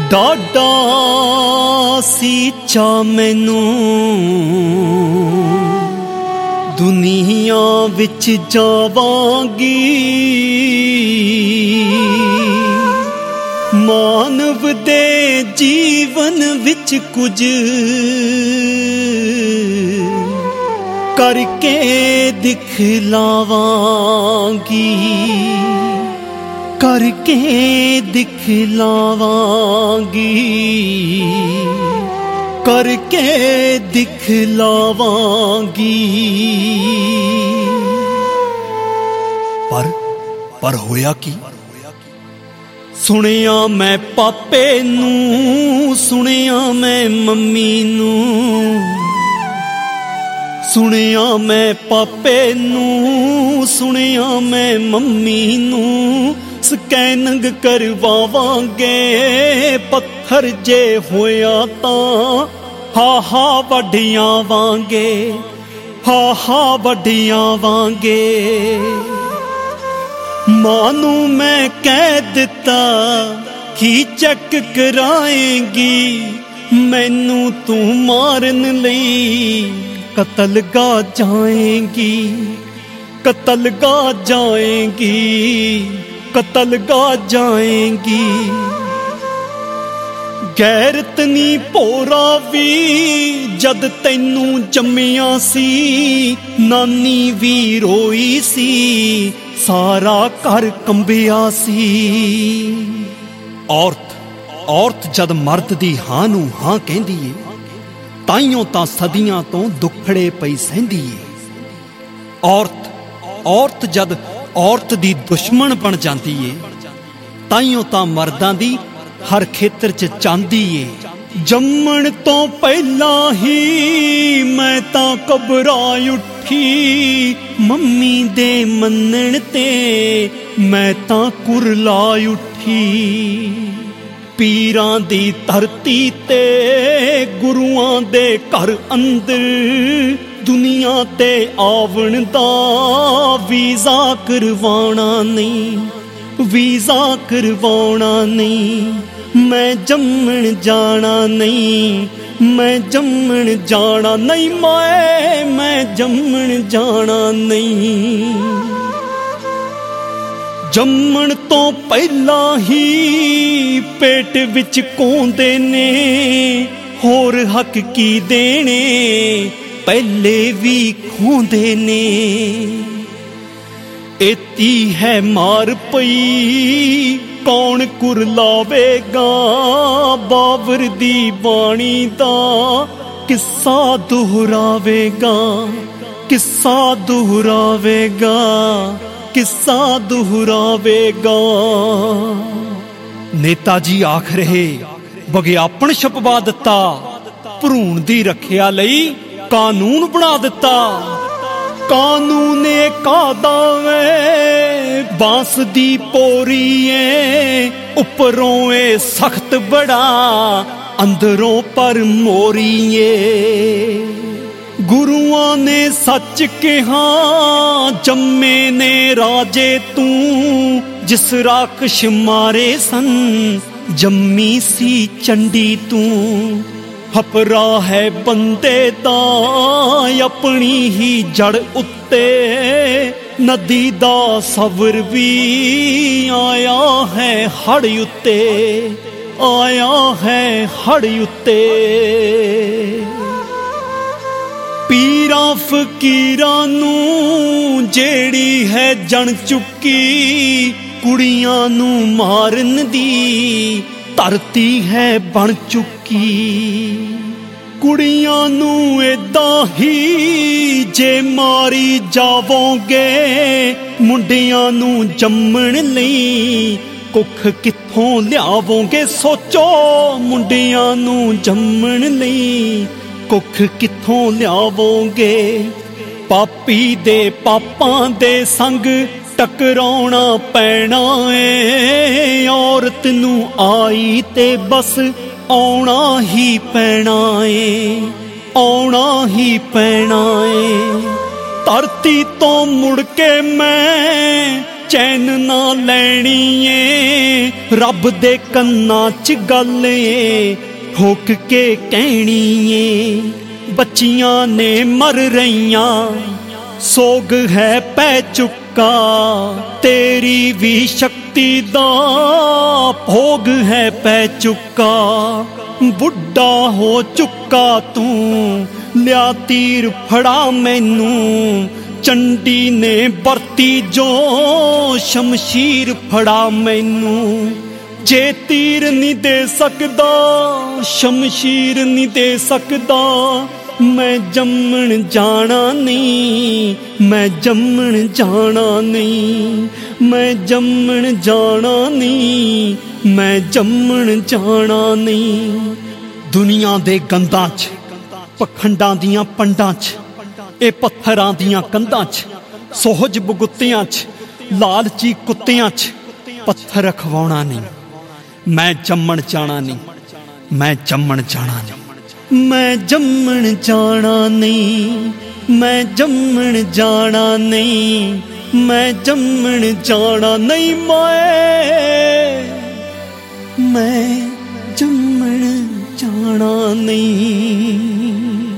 ਡਾਡਾ ਸੀ ਚਾ ਮੈਨੂੰ ਦੁਨੀਆ ਵਿੱਚ ਜਾਵਾਂਗੀ, ਮਾਨਵ ਦੇ ਜੀਵਨ ਵਿੱਚ ਕੁਝ ਕਰਕੇ ਦਿਖਲਾਵਾਂਗੀ, ਕਰਕੇ ਦਿਖਲਾਵਾਂਗੀ, ਕਰਕੇ ਦਿਖਲਾਵਾਂਗੀ। ਪਰ ਹੋਇਆ ਕੀ? ਸੁਣਿਆ ਮੈਂ ਪਾਪੇ ਨੂੰ, ਸੁਣਿਆ ਮੈਂ ਮੰਮੀ ਨੂੰ, ਸੁਣਿਆ ਮੈਂ ਪਾਪੇ ਨੂੰ, ਸੁਣਿਆ ਮੈਂ ਮੰਮੀ ਨੂੰ, ਸਕੈਨਿੰਗ ਕਰਵਾਵਾਂਗੇ, ਪੱਥਰ ਜੇ ਹੋਇਆ ਤਾਂ ਹਾ ਵੱਢਿਆਵਾਂਗੇ, ਹਾ ਵੱਢਿਆਵਾਂਗੇ। ਮਾਂ ਨੂੰ ਮੈਂ ਕਹਿ ਦਿੱਤਾ ਕਿ ਚੈੱਕ ਕਰਾਏਂਗੀ, ਮੈਨੂੰ ਤੂੰ ਮਾਰਨ ਲਈ ਕਤਲਗਾਹ ਜਾਏਂਗੀ, ਕਤਲਗਾਹ ਜਾਏਂਗੀ, ਕਤਲਗਾਹ ਜਾਏਂਗੀ। ਗੈਰਤ ਨੀ ਭੋਰਾ ਵੀ ਜਦ ਤੈਨੂੰ ਜੰਮਿਆ ਸੀ, ਨਾਨੀ ਵੀ ਰੋਈ ਸੀ, ਸਾਰਾ ਘਰ ਕੰਬਿਆ ਸੀ। ਔਰਤ ਜਦ ਮਰਦ ਦੀ ਹਾਂ ਨੂੰ ਹਾਂ ਕਹਿੰਦੀ ਏ, ਤਾਈਓਂ ਤਾਂ ਸਦੀਆਂ ਤੋਂ ਦੁੱਖੜੇ ਪਈ ਸਹਿੰਦੀ ਏ। ਔਰਤ ਜਦ ਔਰਤ ਦੀ ਦੁਸ਼ਮਣ ਬਣ ਜਾਂਦੀ ਏ, ਤਾਈਓਂ ਤਾਂ ਮਰਦਾਂ ਦੀ ਹਰ ਖੇਤਰ 'ਚ ਚਾਂਦੀ ਏ। ਜੰਮਣ ਤੋਂ ਪਹਿਲਾਂ ਹੀ ਮੈਂ ਤਾਂ ਘਬਰਾ ਉੱਠੀ, ਮੰਮੀ ਦੇ ਮੰਨਣ ਤੇ ਮੈਂ ਤਾਂ ਕੁਰਲਾ ਉੱਠੀ। ਪੀਰਾਂ ਦੀ ਧਰਤੀ ਤੇ ਗੁਰੂਆਂ ਦੇ ਘਰ ਅੰਦਰ ਦੁਨੀਆ ਤੇ ਆਵਣ ਦਾ ਵੀਜ਼ਾ ਕਰਵਾਉਣਾ ਨਹੀਂ, ਵੀਜ਼ਾ ਕਰਵਾਉਣਾ ਨਹੀਂ। ਮੈਂ ਜੰਮਣ ਜਾਣਾ ਨਹੀਂ, ਮੈਂ ਜੰਮਣ ਜਾਣਾ ਨਹੀਂ, ਮੈਂ ਜੰਮਣ ਜਾਣਾ ਨਹੀਂ। ਜੰਮਣ ਤੋਂ ਪਹਿਲਾਂ ਹੀ ਪੇਟ ਵਿੱਚ ਕੋਂਦੇ ਨੇ, ਹੋਰ ਹੱਕ ਕੀ ਦੇਣੇ, ਪਹਿਲੇ ਵੀ ਖੋਂਦੇ ਨੇ। ਏਤੀ ਹੈ ਮਾਰ ਪਈ, ਕੌਣ ਕੁਰਲਾਵੇਗਾ, ਬਾਬਰ ਦੀ ਬਾਣੀ ਦਾ ਕਿੱਸਾ ਦੁਹਰਾਵੇਗਾ, ਕਿੱਸਾ ਦੁਹਰਾਵੇਗਾ, ਕਿੱਸਾ ਦੁਹਰਾਵੇਗਾ। ਨੇਤਾ ਜੀ ਆਖ ਰਹੇ ਵਿਗਿਆਪਨ ਛਪਵਾ ਦਿੱਤਾ, ਭਰੂਣ ਦੀ ਰੱਖਿਆ ਲਈ ਕਾਨੂੰਨ ਬਣਾ ਦਿੱਤਾ। ਕਾਨੂੰਨ ਕਾਦਾ ਵੇ, ਬਾਂਸ ਦੀ ਪੋਰੀ ਏ, ਉੱਪਰੋਂ ਏ ਸਖਤ ਬੜਾ, ਅੰਦਰੋਂ ਪਰ ਮੋਰੀ ਏ। ਗੁਰੂਆਂ ਨੇ ਸੱਚ ਕਿਹਾ, ਜੰਮੇ ਨੇ ਰਾਜੇ ਤੂੰ, ਜਿਸ ਰਾਖਸ਼ ਮਾਰੇ ਸਨ, ਜੰਮੀ ਸੀ ਚੰਡੀ ਤੂੰ। ਹਪਰਾ ਹੈ ਬੰਦੇ ਦਾ ਆਪਣੀ ਹੀ ਜੜ ਉੱਤੇ, ਨਦੀ ਦਾ ਸਵਰ ਵੀ ਆਇਆ ਹੈ ਹੜ ਉੱਤੇ, ਆਇਆ ਹੈ ਹੜ ਉੱਤੇ। ਪੀਰਾਂ ਫਕੀਰਾਂ ਨੂੰ ਜਿਹੜੀ ਹੈ ਜਣ ਚੁੱਕੀ, ਕੁੜੀਆਂ ਨੂੰ ਮਾਰਨ ਦੀ ਧਰਤੀ ਹੈ ਬਣ ਚੁੱਕੀ। ਕੁੜੀਆਂ ਨੂੰ ਏਦਾਂ ਹੀ ਜੇ ਮਾਰੀ ਜਾਵੋਗੇ, ਮੁੰਡਿਆਂ ਨੂੰ ਜੰਮਣ ਲਈ ਕੁੱਖ ਕਿੱਥੋਂ ਲਿਆਵੋਗੇ। ਸੋਚੋ ਮੁੰਡਿਆਂ ਨੂੰ ਜੰਮਣ ਲਈ ਕੁੱਖ ਕਿੱਥੋਂ ਲਿਆਵੋਗੇ। ਪਾਪੀ ਦੇ ਪਾਪਾਂ ਦੇ ਸੰਗ ਟਕਰਾਉਣਾ ਪੈਣਾ ਏ, ਔਰਤ ਨੂੰ ਆਈ ਤੇ ਬਸ ਆਉਣਾ ਹੀ ਪੈਣਾ ਏ, ਆਉਣਾ ਹੀ ਪੈਣਾ ਏ। ਧਰਤੀ ਤੋਂ ਮੁੜ ਕੇ ਮੈਂ चैन ना लैनी ए रब दे कन्ना च गल ए ठोक के कहनी ए बच्चियां ने मर रहियां सोग है पै चुका तेरी भी शक्ति दा भोग है पै चुका बुढ़ा हो चुका तू लिया तीर फड़ा मैनू चंडी ने बरती जो शमशीर फड़ा मैनू जे तीर नहीं दे सकदा शमशीर नहीं दे सकदा मैं जम्मण जाना नहीं मैं जम्मण जाना नहीं मैं जम्मण जाना नहीं मैं जम्मण जाना नहीं दुनिया दे गंदां च पखंडां दियां पंडां च ए पत्थरां दियां कंधां च सोहज बगुत्तियां च लालची कुत्तियां च पत्थर खवाउणा नहीं मैं जम्मण जाना नहीं मैं जम्मण जाना नहीं मैं जम्मण जाना नहीं मैं जम्मण जाना नहीं मैं जम्मण जाना नहीं मैं जम्मण जाना नहीं।